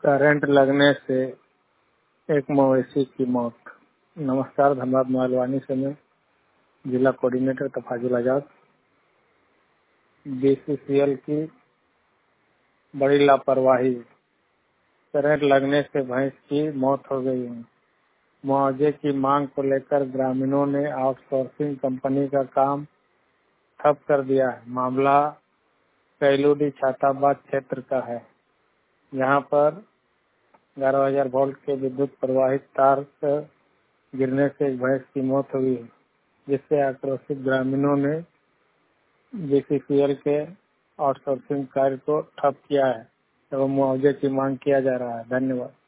Current लगने से एक मवेशी की मौत। नमस्कार, धनबाद मालवानी से मैं जिला कोऑर्डिनेटर तफाजुल आजाद। बीसीसीएल की बड़ी लापरवाही, करंट लगने से भैंस की मौत हो गई है। मुआवजे की मांग को लेकर ग्रामीणों ने आउटसोर्सिंग कंपनी का काम ठप कर दिया है। मामला कैलूडी छाताबाद क्षेत्र का है। यहाँ पर 11,000 वोल्ट के विद्युत प्रवाहित तार से गिरने से एक भैंस की मौत हुई है, जिससे आक्रोशित ग्रामीणों ने बीसीसीएल के आउटसोर्सिंग कार्य को ठप किया है एवं मुआवजे की मांग किया जा रहा है। धन्यवाद।